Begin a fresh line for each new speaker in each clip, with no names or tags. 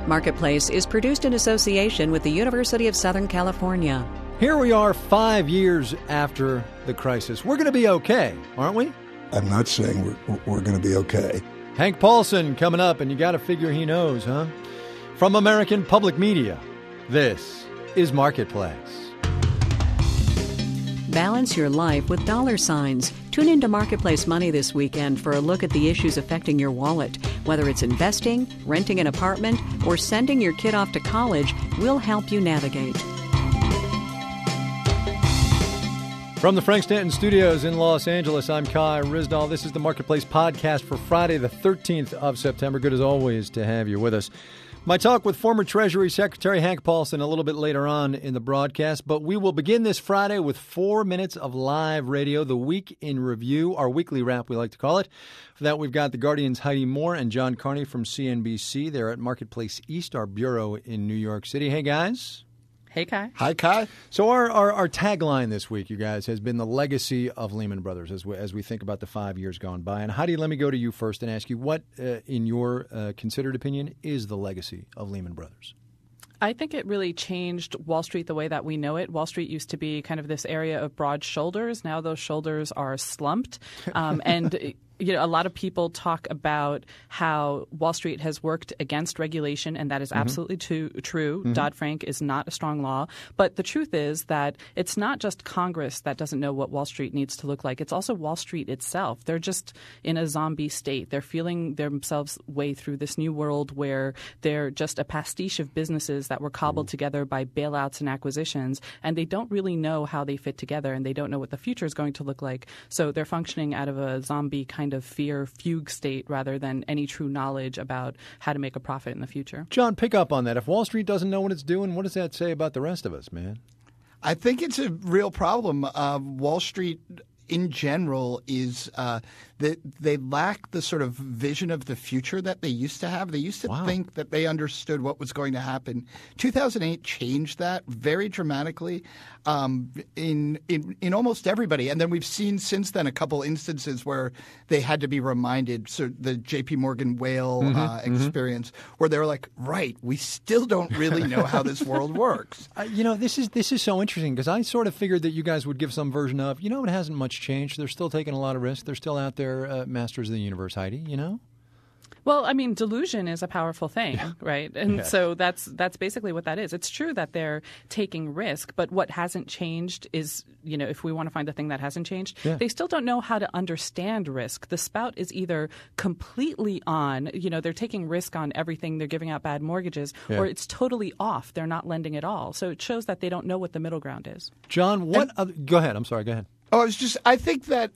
Marketplace is produced in association with the University of Southern California.
Here we are 5 years after the crisis. We're going to be okay, aren't we?
I'm not saying we're going to be okay.
Hank Paulson coming up, and you got to figure he knows, huh? From American Public Media, this is Marketplace.
Balance your life with dollar signs. Tune into Marketplace Money this weekend for a look at the issues affecting your wallet. Whether it's investing, renting an apartment, or sending your kid off to college, we'll help you navigate.
From the Frank Stanton Studios in Los Angeles, I'm Kai Ryssdal. This is the Marketplace podcast for Friday, the 13th of September. Good as always to have you with us. My talk with former Treasury Secretary Hank Paulson a little bit later on in the broadcast, but we will begin this Friday with 4 minutes of live radio, the Week in Review, our weekly wrap, we like to call it. For that, we've got the Guardian's Heidi Moore and John Carney from CNBC. They're at Marketplace East, our bureau in New York City. Hey, guys.
Hey, Kai.
Hi, Kai.
So our tagline this week, you guys, has been the legacy of Lehman Brothers as we think about the 5 years gone by. And Heidi, let me go to you first and ask you what, in your considered opinion, is the legacy of Lehman Brothers?
I think it really changed Wall Street the way that we know it. Wall Street used to be kind of this area of broad shoulders. Now those shoulders are slumped. And a lot of people talk about how Wall Street has worked against regulation, and that is absolutely true. Mm-hmm. Dodd-Frank is not a strong law. But the truth is that it's not just Congress that doesn't know what Wall Street needs to look like. It's also Wall Street itself. They're just in a zombie state. They're feeling themselves way through this new world where they're just a pastiche of businesses that were cobbled together by bailouts and acquisitions, and they don't really know how they fit together, and they don't know what the future is going to look like. So they're functioning out of a zombie kind of fear fugue state rather than any true knowledge about how to make a profit in the future.
John, pick up on that. If Wall Street doesn't know what it's doing, what does that say about the rest of us, man?
I think it's a real problem. Wall Street in general is that they lack the sort of vision of the future that they used to have. They used to think that they understood what was going to happen. 2008 changed that very dramatically in almost everybody. And then we've seen since then a couple instances where they had to be reminded. So the J.P. Morgan whale experience where they were like, right, we still don't really know how this world works.
This is so interesting because I sort of figured that you guys would give some version of, it hasn't much changed. They're still taking a lot of risks. They're still out there masters of the universe, Heidi,
Well, I mean, delusion is a powerful thing, right? And so that's basically what that is. It's true that they're taking risk, but what hasn't changed is, if we want to find the thing that hasn't changed, they still don't know how to understand risk. The spout is either completely on, they're taking risk on everything, they're giving out bad mortgages, or it's totally off. They're not lending at all. So it shows that they don't know what the middle ground is.
John, go ahead. I'm sorry. Go ahead.
I think that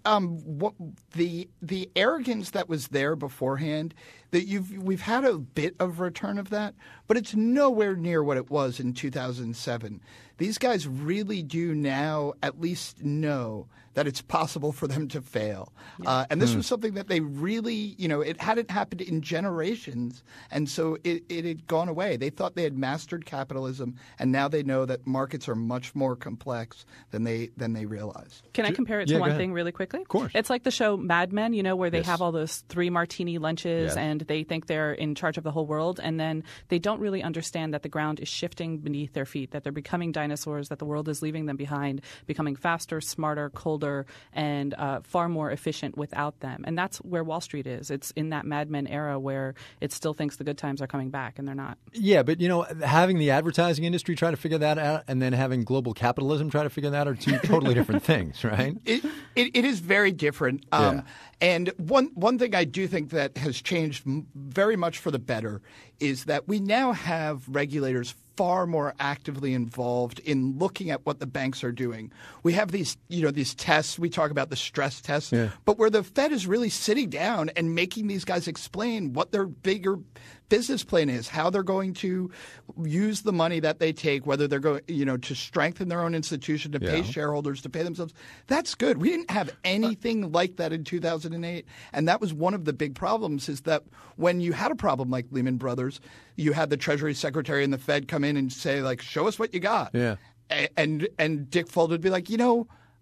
the arrogance that was there beforehand, that we've had a bit of return of that, but it's nowhere near what it was in 2007. These guys really do now at least know that it's possible for them to fail. And this was something that they really, it hadn't happened in generations, and so it had gone away. They thought they had mastered capitalism, and now they know that markets are much more complex than they realized.
Can I compare it to one thing really quickly?
Of course.
It's like the show Mad Men, where they have all those 3 martini lunches and they think they're in charge of the whole world, and then they don't really understand that the ground is shifting beneath their feet, that they're becoming dinosaurs, that the world is leaving them behind, becoming faster, smarter, colder, and far more efficient without them. And that's where Wall Street is. It's in that Mad Men era where it still thinks the good times are coming back, and they're not. Yeah,
but, having the advertising industry try to figure that out and then having global capitalism try to figure that out are two totally different things, right?
It is very different. And one thing I do think that has changed very much for the better is that we now have regulators far more actively involved in looking at what the banks are doing. We have these tests. We talk about the stress tests, but where the Fed is really sitting down and making these guys explain what their bigger business plan is, how they're going to use the money that they take, whether they're going, to strengthen their own institution, to pay shareholders, to pay themselves. That's good. We didn't have anything like that in 2008, and that was one of the big problems. Is that when you had a problem like Lehman Brothers, you had the Treasury Secretary and the Fed come in and say, like, show us what you got. And Dick Fuld would be like,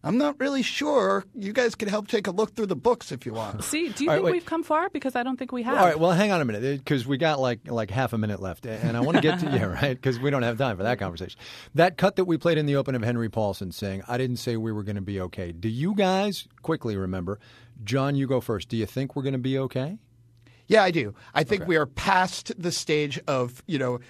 I'm not really sure. You guys can help take a look through the books if you want.
See, do you think we've come far? Because I don't think we have.
All right, well, hang on a minute, because we got like half a minute left, and I want to get to you, right? Because we don't have time for that conversation. That cut that we played in the open of Henry Paulson saying, I didn't say we were going to be okay. Do you guys quickly remember? John, you go first. Do you think we're going to be okay?
Yeah, I do. I think we are past the stage of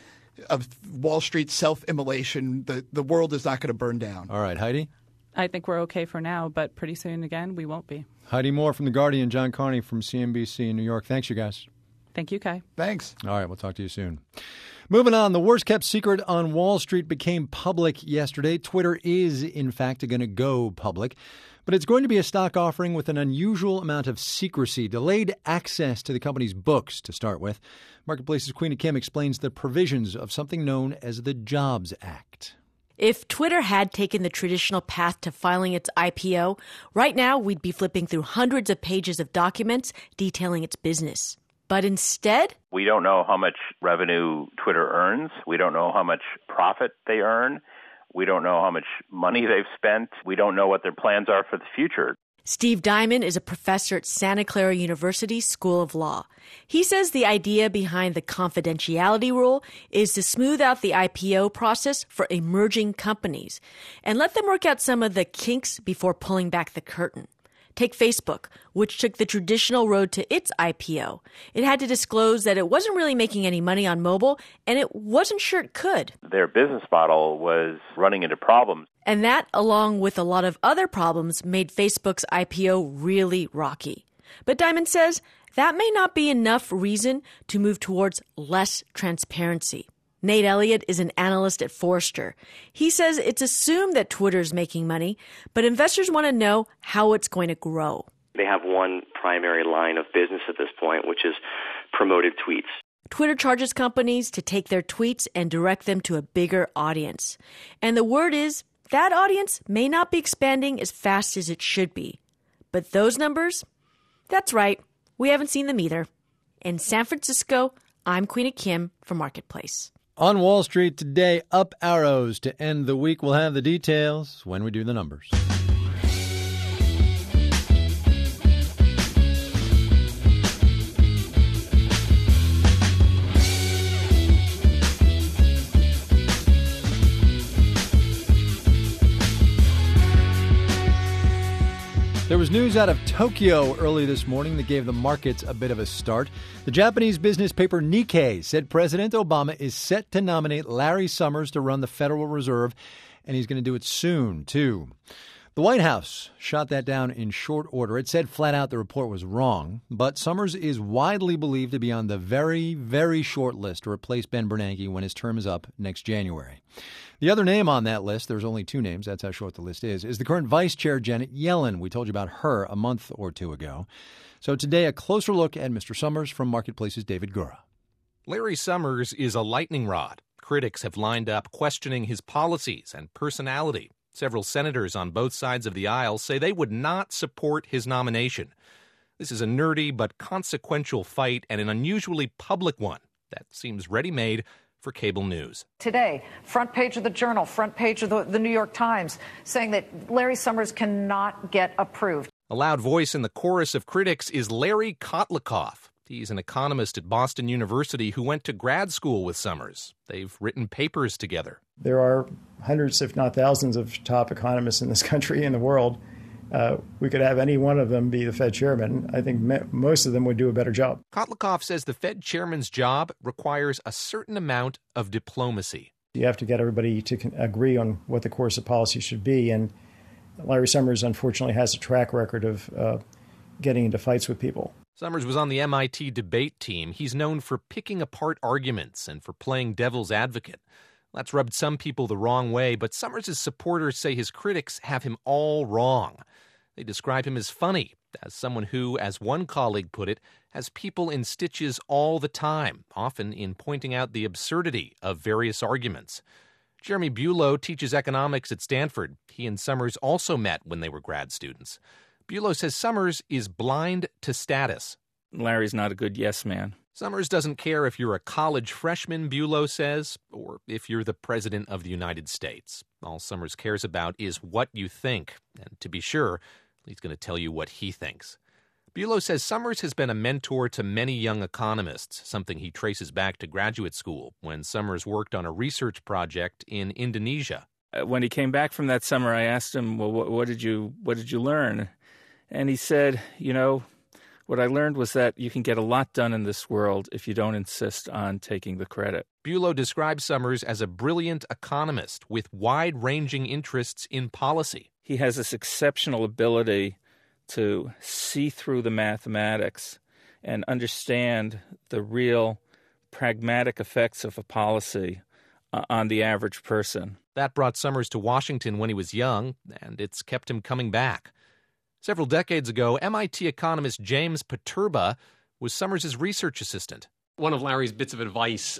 Wall Street self-immolation. The world is not going to burn down.
All right, Heidi?
I think we're okay for now, but pretty soon again, we won't be.
Heidi Moore from The Guardian, John Carney from CNBC in New York. Thanks, you guys.
Thank you, Kai.
Thanks.
All right, we'll talk to you soon. Moving on, the worst-kept secret on Wall Street became public yesterday. Twitter is, in fact, going to go public. But it's going to be a stock offering with an unusual amount of secrecy, delayed access to the company's books to start with. Marketplace's Queena Kim explains the provisions of something known as the Jobs Act.
If Twitter had taken the traditional path to filing its IPO, right now we'd be flipping through hundreds of pages of documents detailing its business. But instead,
we don't know how much revenue Twitter earns. We don't know how much profit they earn. We don't know how much money they've spent. We don't know what their plans are for the future.
Steve Diamond is a professor at Santa Clara University School of Law. He says the idea behind the confidentiality rule is to smooth out the IPO process for emerging companies and let them work out some of the kinks before pulling back the curtain. Take Facebook, which took the traditional road to its IPO. It had to disclose that it wasn't really making any money on mobile, and it wasn't sure it could.
Their business model was running into problems.
And that, along with a lot of other problems, made Facebook's IPO really rocky. But Diamond says that may not be enough reason to move towards less transparency. Nate Elliott is an analyst at Forrester. He says it's assumed that Twitter's making money, but investors want to know how it's going to grow.
They have one primary line of business at this point, which is promoted tweets.
Twitter charges companies to take their tweets and direct them to a bigger audience. And the word is that audience may not be expanding as fast as it should be. But those numbers? That's right. We haven't seen them either. In San Francisco, I'm Queena Kim for Marketplace.
On Wall Street today, up arrows to end the week. We'll have the details when we do the numbers. There was news out of Tokyo early this morning that gave the markets a bit of a start. The Japanese business paper Nikkei said President Obama is set to nominate Larry Summers to run the Federal Reserve, and he's going to do it soon, too. The White House shot that down in short order. It said flat out the report was wrong, but Summers is widely believed to be on the very, very short list to replace Ben Bernanke when his term is up next January. The other name on that list, there's only two names, that's how short the list is the current Vice Chair Janet Yellen. We told you about her a month or two ago. So today, a closer look at Mr. Summers from Marketplace's David Gura.
Larry Summers is a lightning rod. Critics have lined up questioning his policies and personality. Several senators on both sides of the aisle say they would not support his nomination. This is a nerdy but consequential fight and an unusually public one that seems ready-made for cable news.
Today, front page of the Journal, front page of the New York Times, saying that Larry Summers cannot get approved.
A loud voice in the chorus of critics is Larry Kotlikoff. He's an economist at Boston University who went to grad school with Summers. They've written papers together.
There are hundreds, if not thousands, of top economists in this country and the world. We could have any one of them be the Fed chairman. I think most of them would do a better job.
Kotlikoff says the Fed chairman's job requires a certain amount of diplomacy.
You have to get everybody to agree on what the course of policy should be. And Larry Summers, unfortunately, has a track record of getting into fights with people.
Summers was on the MIT debate team. He's known for picking apart arguments and for playing devil's advocate. That's rubbed some people the wrong way, but Summers' supporters say his critics have him all wrong. They describe him as funny, as someone who, as one colleague put it, has people in stitches all the time, often in pointing out the absurdity of various arguments. Jeremy Bulow teaches economics at Stanford. He and Summers also met when they were grad students. Bulow says Summers is blind to status.
Larry's not a good yes man.
Summers doesn't care if you're a college freshman, Bulow says, or if you're the president of the United States. All Summers cares about is what you think. And to be sure, he's going to tell you what he thinks. Bulow says Summers has been a mentor to many young economists, something he traces back to graduate school when Summers worked on a research project in Indonesia.
When he came back from that summer, I asked him, well, what did you learn? And he said, what I learned was that you can get a lot done in this world if you don't insist on taking the credit.
Bulow describes Summers as a brilliant economist with wide-ranging interests in policy.
He has this exceptional ability to see through the mathematics and understand the real pragmatic effects of a policy on the average person.
That brought Summers to Washington when he was young, and it's kept him coming back. Several decades ago, MIT economist James Paterba was Summers' research assistant.
One of Larry's bits of advice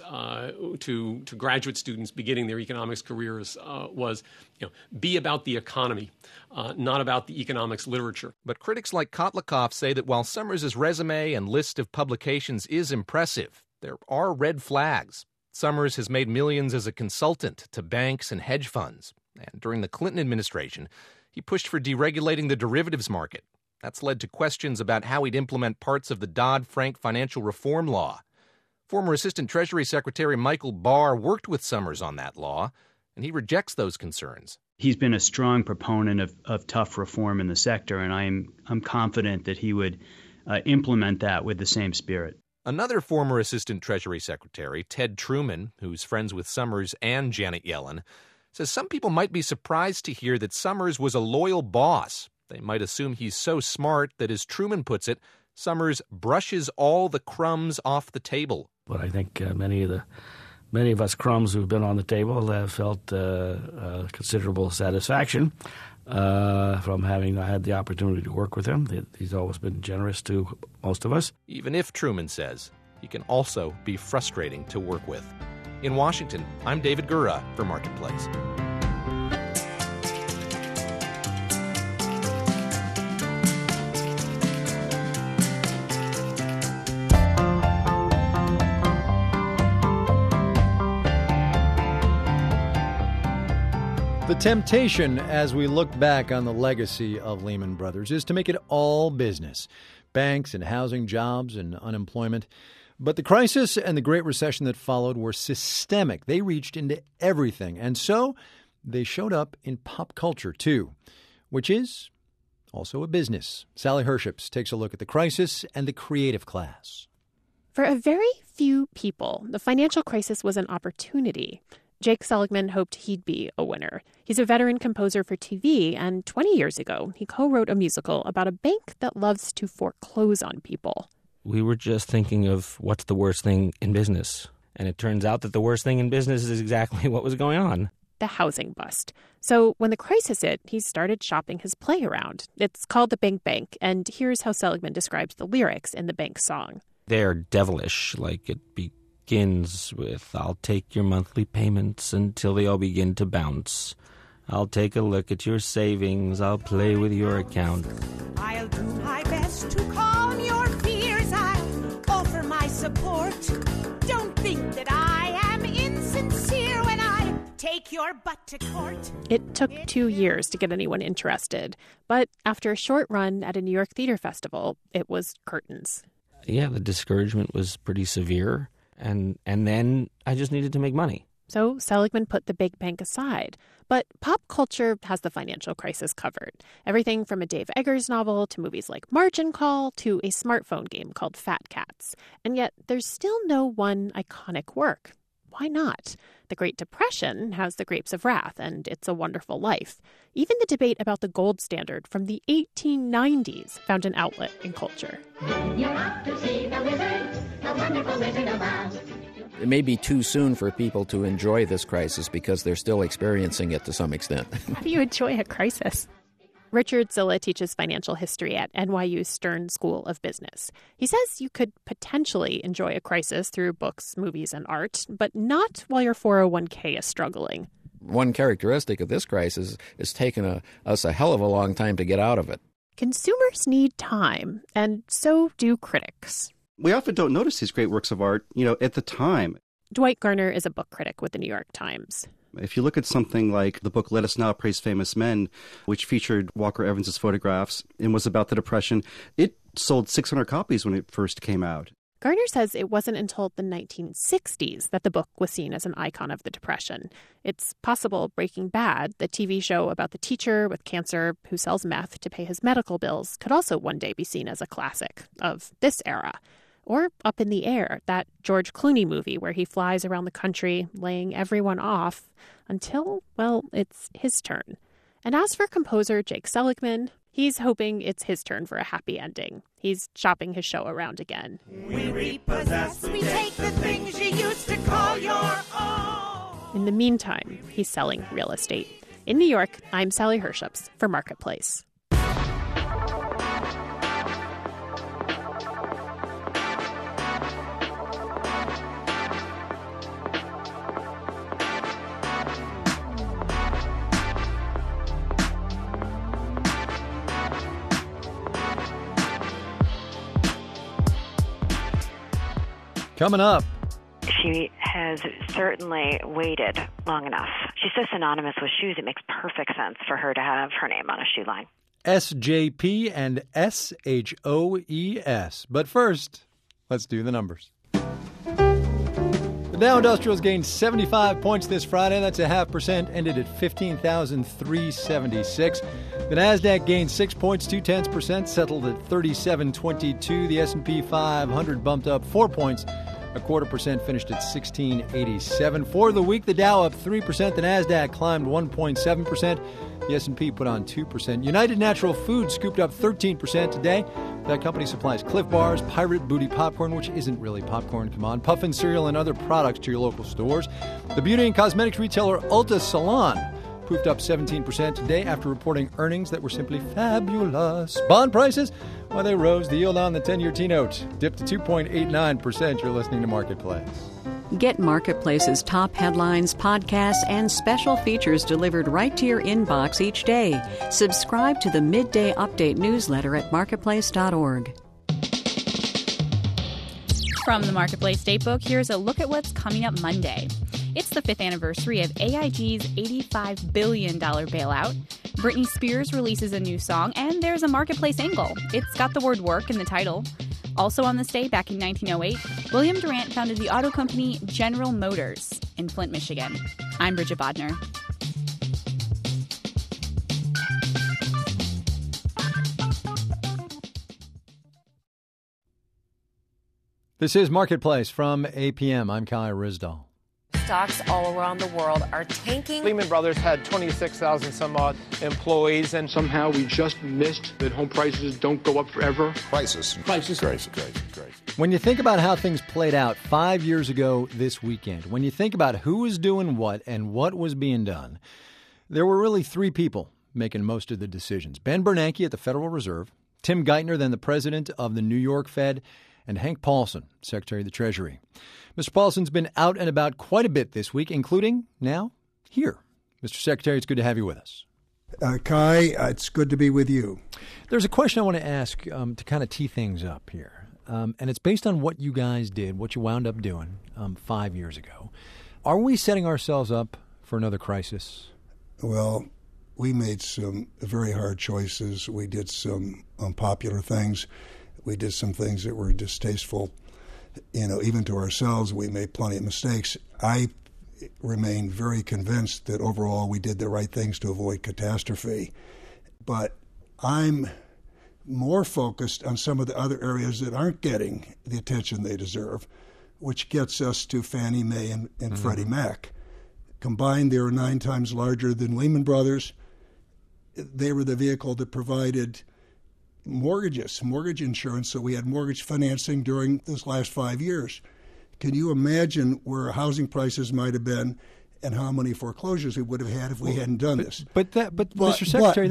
to graduate students beginning their economics careers was, be about the economy, not about the economics literature.
But critics like Kotlikoff say that while Summers' resume and list of publications is impressive, there are red flags. Summers has made millions as a consultant to banks and hedge funds. And during the Clinton administration, he pushed for deregulating the derivatives market. That's led to questions about how he'd implement parts of the Dodd-Frank financial reform law. Former Assistant Treasury Secretary Michael Barr worked with Summers on that law, and he rejects those concerns.
He's been a strong proponent of tough reform in the sector, and I'm confident that he would implement that with the same spirit.
Another former Assistant Treasury Secretary, Ted Truman, who's friends with Summers and Janet Yellen, says some people might be surprised to hear that Summers was a loyal boss. They might assume he's so smart that, as Truman puts it, Summers brushes all the crumbs off the table.
But I think many of us crumbs who've been on the table have felt considerable satisfaction from having had the opportunity to work with him. He's always been generous to most of us.
Even if, Truman says, he can also be frustrating to work with. In Washington, I'm David Gura for Marketplace.
The temptation, as we look back on the legacy of Lehman Brothers, is to make it all business. Banks and housing, jobs and unemployment. But the crisis and the Great Recession that followed were systemic. They reached into everything. And so they showed up in pop culture, too, which is also a business. Sally Herships takes a look at the crisis and the creative class.
For a very few people, the financial crisis was an opportunity. Jake Seligman hoped he'd be a winner. He's a veteran composer for TV, and 20 years ago, he co-wrote a musical about a bank that loves to foreclose on people.
We were just thinking of what's the worst thing in business. And it turns out that the worst thing in business is exactly what was going on.
The housing bust. So when the crisis hit, he started shopping his play around. It's called The Bank Bank, and here's how Seligman describes the lyrics in the bank song.
They're devilish, like it begins with, I'll take your monthly payments until they all begin to bounce. I'll take a look at your savings. I'll play with your account.
I'll do my best to calm your fears. I'll offer my support. Don't think that I am insincere when I take your butt to court.
It took 2 years to get anyone interested. But after a short run at a New York Theater Festival, it was curtains.
Yeah, the discouragement was pretty severe. And then I just needed to make money.
So Seligman put the Big Bank aside. But pop culture has the financial crisis covered. Everything from a Dave Eggers novel to movies like Margin Call to a smartphone game called Fat Cats. And yet there's still no one iconic work. Why not? The Great Depression has The Grapes of Wrath and It's a Wonderful Life. Even the debate about the gold standard from the 1890s found an outlet in culture.
You're off to see the wizard, the wonderful Wizard of Oz.
It may be too soon for people to enjoy this crisis because they're still experiencing it to some extent.
How do you enjoy a crisis? Richard Zilla teaches financial history at NYU's Stern School of Business. He says you could potentially enjoy a crisis through books, movies, and art, but not while your 401k is struggling.
One characteristic of this crisis is taking us a hell of a long time to get out of it.
Consumers need time, and so do critics.
We often don't notice these great works of art, at the time.
Dwight Garner is a book critic with the New York Times.
If you look at something like the book Let Us Now Praise Famous Men, which featured Walker Evans' photographs and was about the Depression, it sold 600 copies when it first came out.
Garner says it wasn't until the 1960s that the book was seen as an icon of the Depression. It's possible Breaking Bad, the TV show about the teacher with cancer who sells meth to pay his medical bills, could also one day be seen as a classic of this era. Or Up in the Air, that George Clooney movie where he flies around the country laying everyone off until, well, it's his turn. And as for composer Jake Seligman, he's hoping it's his turn for a happy ending. He's shopping his show around again.
We repossess, we take the things you used to call your own.
In the meantime, he's selling real estate. In New York, I'm Sally Herships for Marketplace.
Coming up.
She has certainly waited long enough. She's so synonymous with shoes, it makes perfect sense for her to have her name on a shoe line.
SJP and SHOES. But first, let's do the numbers. The Dow Industrials gained 75 points this Friday. That's 0.5%, ended at 15,376. The Nasdaq gained 6 points, 0.2%, settled at 3722. The S&P 500 bumped up 4 points, 0.25%, finished at 1687. For the week, the Dow up 3%, the Nasdaq climbed 1.7%, the S&P put on 2%. United Natural Foods scooped up 13% today. That company supplies Cliff Bars, Pirate Booty popcorn, which isn't really popcorn, come on, Puffin cereal, and other products to your local stores. The beauty and cosmetics retailer Ulta Salon poofed up 17% today after reporting earnings that were simply fabulous. Bond prices, well, they rose. The yield on the 10-year T-note dipped to 2.89%. You're listening to Marketplace.
Get Marketplace's top headlines, podcasts, and special features delivered right to your inbox each day. Subscribe to the Midday Update newsletter at marketplace.org.
From the Marketplace Datebook, here's a look at what's coming up Monday. It's the 5th anniversary of AIG's $85 billion bailout. Britney Spears releases a new song, and there's a Marketplace angle. It's got the word work in the title. Also on this day, back in 1908, William Durant founded the auto company General Motors in Flint, Michigan. I'm Bridget Bodner.
This is Marketplace from APM. I'm Kai Rizdal.
Stocks all around the world are tanking.
Lehman Brothers had 26,000 some odd employees, and somehow we just missed that home prices don't go up forever.
Crisis.
When you think about how things played out 5 years ago this weekend, when you think about who was doing what and what was being done, there were really three people making most of the decisions. Ben Bernanke at the Federal Reserve, Tim Geithner, then the president of the New York Fed, and Hank Paulson, Secretary of the Treasury. Mr. Paulson's been out and about quite a bit this week, including now here. Mr. Secretary, it's good to have you with us.
Kai, it's good to be with you.
There's a question I want to ask to kind of tee things up here, and it's based on what you guys did, what you wound up doing 5 years ago. Are we setting ourselves up for another crisis?
Well, we made some very hard choices. We did some unpopular things. We did some things that were distasteful. Even to ourselves, we made plenty of mistakes. I remain very convinced that overall we did the right things to avoid catastrophe. But I'm more focused on some of the other areas that aren't getting the attention they deserve, which gets us to Fannie Mae and Freddie Mac. Combined, they were 9 times larger than Lehman Brothers. They were the vehicle that provided mortgage insurance, so we had mortgage financing during this last 5 years. Can you imagine where housing prices might have been and how many foreclosures we would have had if we hadn't done this?
But Mr. Secretary,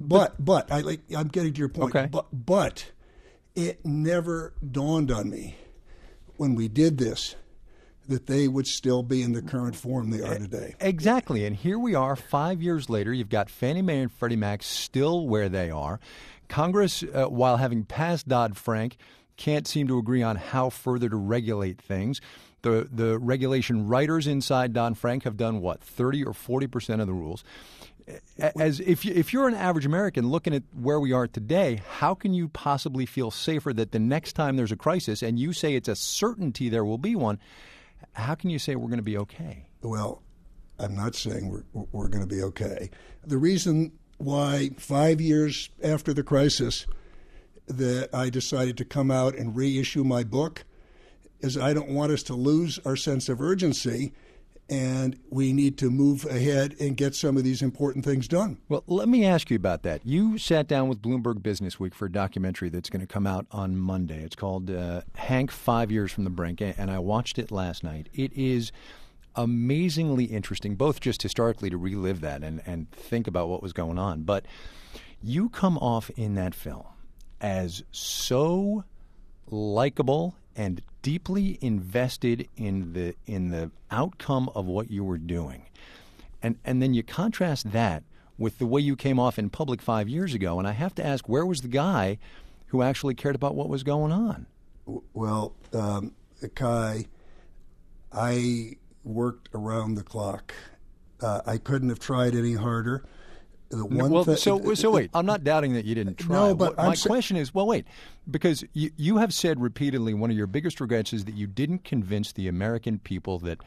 I'm getting to your point.
Okay.
But it never dawned on me when we did this that they would still be in the current form they are today.
Exactly. And here we are 5 years later. You've got Fannie Mae and Freddie Mac still where they are. Congress, while having passed Dodd-Frank, can't seem to agree on how further to regulate things. The regulation writers inside Dodd-Frank have done, 30 or 40% of the rules. As if you're an average American looking at where we are today, how can you possibly feel safer that the next time there's a crisis, and you say it's a certainty there will be one, how can you say we're going to be okay?
Well, I'm not saying we're going to be okay. The reason why 5 years after the crisis that I decided to come out and reissue my book is I don't want us to lose our sense of urgency, and we need to move ahead and get some of these important things done.
Well, let me ask you about that. You sat down with Bloomberg Business Week for a documentary that's going to come out on Monday. It's called Hank, 5 Years from the Brink, and I watched it last night. It is amazingly interesting, both just historically to relive that and think about what was going on. But you come off in that film as so likable and deeply invested in the outcome of what you were doing. And then you contrast that with the way you came off in public 5 years ago. And I have to ask, where was the guy who actually cared about what was going on?
Well, Kai, I worked around the clock. I couldn't have tried any harder.
So wait, I'm not doubting that you didn't try.
No, but
my question is, because you have said repeatedly one of your biggest regrets is that you didn't convince the American people that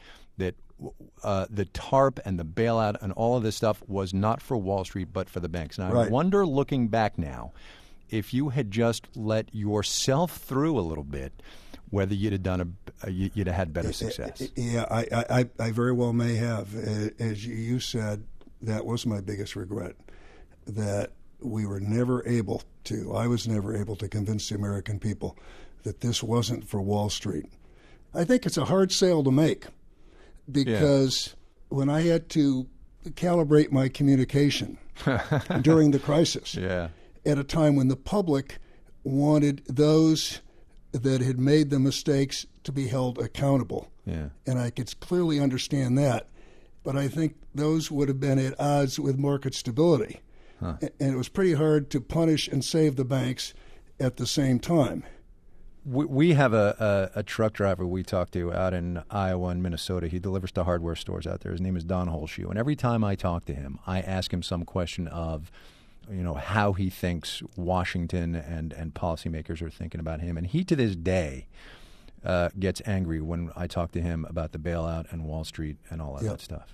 the TARP and the bailout and all of this stuff was not for Wall Street but for the banks. And I wonder, looking back now, if you had just let yourself through a little bit, whether you'd have done you'd have had better success.
Yeah, I very well may have. As you said, that was my biggest regret, that we were never able to, I was never able to convince the American people that this wasn't for Wall Street. I think it's a hard sale to make because when I had to calibrate my communication during the crisis, at a time when the public wanted those that had made the mistakes to be held accountable. And I could clearly understand that. But I think those would have been at odds with market stability. And it was pretty hard to punish and save the banks at the same time.
We have a truck driver we talk to out in Iowa and Minnesota. He delivers to hardware stores out there. His name is Don Holshoe. And every time I talk to him, I ask him some question of, how he thinks Washington and policymakers are thinking about him. And he, to this day, gets angry when I talk to him about the bailout and Wall Street and all of that stuff,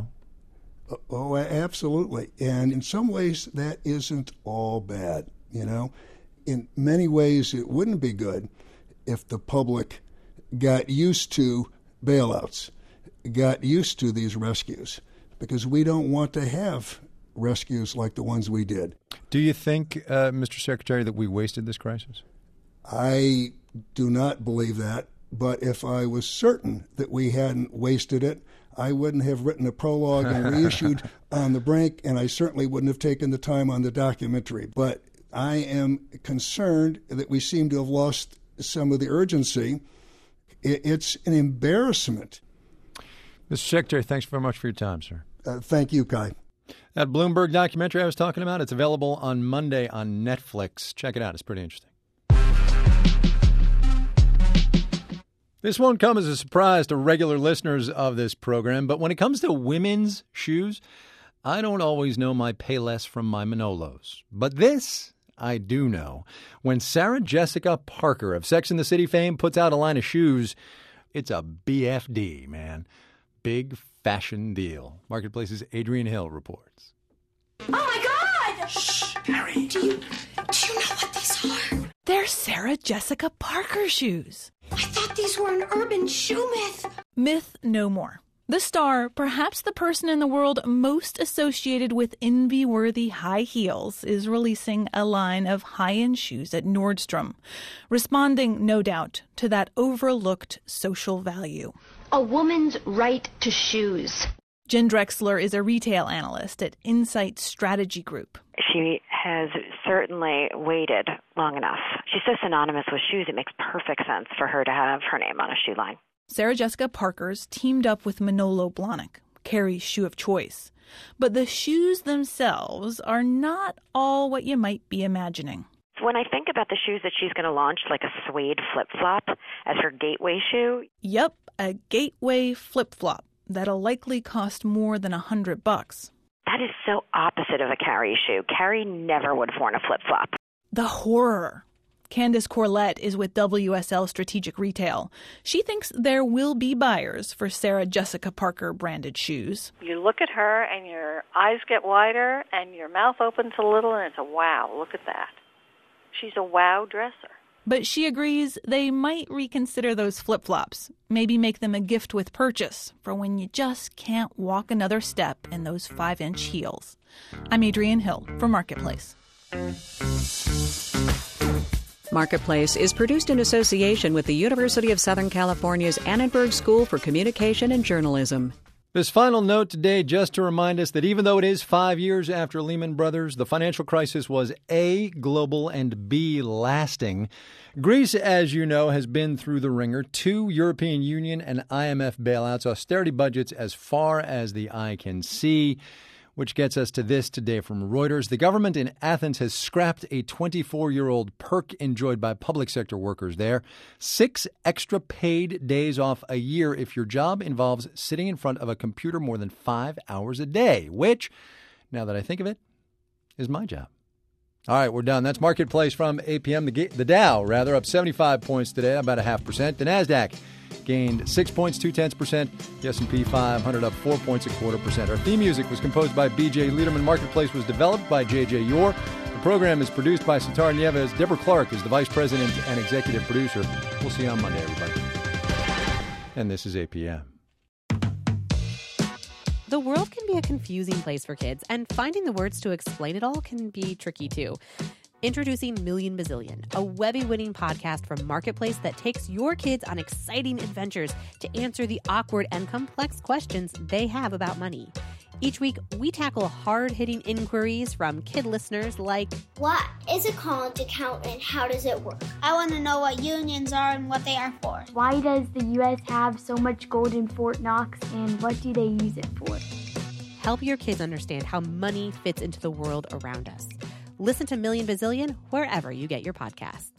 Oh, absolutely. And in some ways, that isn't all bad, In many ways, it wouldn't be good if the public got used to bailouts, got used to these rescues, because we don't want to have rescues like the ones we did.
Do you think, Mr. Secretary, that we wasted this crisis?
I do not believe that, but if I was certain that we hadn't wasted it, I wouldn't have written a prologue and reissued On the Brink, and I certainly wouldn't have taken the time on the documentary. But I am concerned that we seem to have lost some of the urgency. It's an embarrassment.
Mr. Secretary, thanks very much for your time, sir.
Thank you, Kai.
That Bloomberg documentary I was talking about, it's available on Monday on Netflix. Check it out. It's pretty interesting. This won't come as a surprise to regular listeners of this program, but when it comes to women's shoes, I don't always know my Payless from my Manolos. But this I do know. When Sarah Jessica Parker of Sex and the City fame puts out a line of shoes, it's a BFD, man. Big fashion deal. Marketplace's Adrian Hill reports.
Oh, my God! Shh, Harry. Do you know what these are?
They're Sarah Jessica Parker shoes.
I thought these were an urban shoe myth.
Myth no more. The star, perhaps the person in the world most associated with envy-worthy high heels, is releasing a line of high-end shoes at Nordstrom, responding, no doubt, to that overlooked social value.
A woman's right to shoes.
Jen Drexler is a retail analyst at Insight Strategy Group.
She has certainly waited long enough. She's so synonymous with shoes, it makes perfect sense for her to have her name on a shoe line.
Sarah Jessica Parker's teamed up with Manolo Blahnik, Carrie's shoe of choice. But the shoes themselves are not all what you might be imagining.
When I think about the shoes that she's going to launch, like a suede flip-flop as her gateway shoe.
Yep, a gateway flip-flop that'll likely cost more than $100.
That is so opposite of a Carrie shoe. Carrie never would have worn a flip-flop.
The horror. Candace Corlett is with WSL Strategic Retail. She thinks there will be buyers for Sarah Jessica Parker branded shoes.
You look at her and your eyes get wider and your mouth opens a little and it's a wow, look at that. She's a wow dresser.
But she agrees they might reconsider those flip-flops, maybe make them a gift with purchase for when you just can't walk another step in those 5-inch heels. I'm Adrienne Hill for Marketplace.
Marketplace is produced in association with the University of Southern California's Annenberg School for Communication and Journalism.
This final note today just to remind us that even though it is 5 years after Lehman Brothers, the financial crisis was A, global, and B, lasting. Greece, as you know, has been through the ringer. 2 European Union and IMF bailouts, austerity budgets as far as the eye can see. Which gets us to this today from Reuters. The government in Athens has scrapped a 24-year-old perk enjoyed by public sector workers there. 6 extra paid days off a year if your job involves sitting in front of a computer more than 5 hours a day, which, now that I think of it, is my job. All right, we're done. That's Marketplace from 8 p.m. The Dow, up 75 points today, about 0.5%. The NASDAQ gained 6 points, 0.2%. The S&P 500 up 4 points, 0.25%. Our theme music was composed by B.J. Liederman. Marketplace was developed by J.J. Yore. The program is produced by Sitar Nieves. Deborah Clark is the vice president and executive producer. We'll see you on Monday, everybody. And this is 8 p.m.
The world can be a confusing place for kids, and finding the words to explain it all can be tricky, too. Introducing Million Bazillion, a Webby-winning podcast from Marketplace that takes your kids on exciting adventures to answer the awkward and complex questions they have about money. Each week, we tackle hard-hitting inquiries from kid listeners like,
what is a college account and how does it work? I want to know what unions are and what they are for.
Why does the U.S. have so much gold in Fort Knox and what do they use it for?
Help your kids understand how money fits into the world around us. Listen to Million Bazillion wherever you get your podcasts.